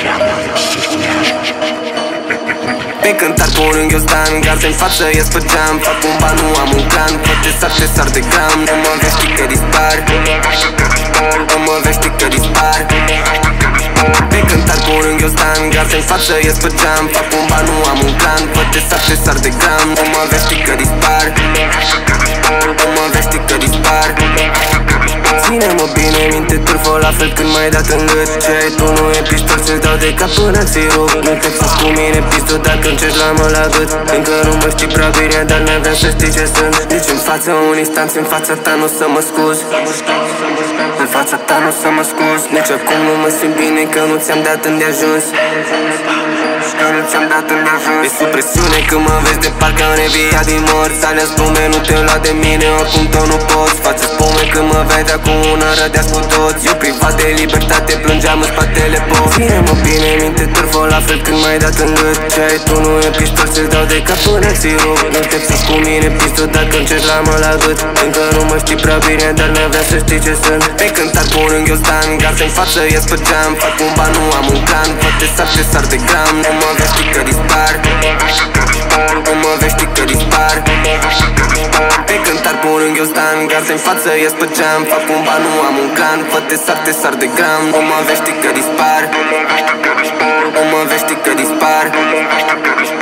Pe cântar cu un ghiozdan, garde în față, ies pe geam. Fac un ban, nu am un clan, fă te sar de gram. Nu mă vezi, știi că dispar. Nu mă vezi, știi că dispar. Pe cântar cu un ghiozdan, garde în față, ies pe geam. Fac un ban, nu am un clan, fă te sar de gram. Nu mă vezi, știi că dispar. Nu mă vezi, știi că dispar. Ține-mă bine minte, turfă la fel când m-ai dat în gât. Ce ai tu nu e piștol, ți-l dau de cap până ți-i rup. Nu te țus cu mine pistol dacă încerci la mă la gât. Încă nu mă știi prea bine, dar n-aveam să știi ce sunt. Nici în față un instant, în fața ta nu să mă scuz. În fața ta nu să mă scuz. Nici acum nu mă simt bine că nu ți-am dat îndeajuns. Că nu ți-am dat îndeajuns. E sub presiune când mă vezi de parcă am reviat din morți. Alea spume, nu te lua de mine, oricum tu nu poți. Față spume când mă vezi acum una rădeați cu toți. Eu privat de libertate, plângeam în spatele pot. Ține-mă bine minte, turfă la fel când m-ai dat în gât. Ce ai tu nu e piștol, ți-l dau de cap până ți-i rup. Nu te țus cu mine pistol dacă încerci la mă la gât. Încă nu mă știi prea bine, dar n-aveam să știi ce sunt. Pe cântar cu un ghiozdan, garde în față, ies pe geam. Fac un ban, nu am un clan, fă te sar de gram. Nu mă vezi, știi că dispar. Nu mă vezi, știi că dispar. Pe cântar cu un ghiozdan, garde în față, ies pe geam. Fac un ban, nu am un clan, fă te sar de gram. Nu mă vezi, știi că dispar. Nu mă vezi, știi că dispar.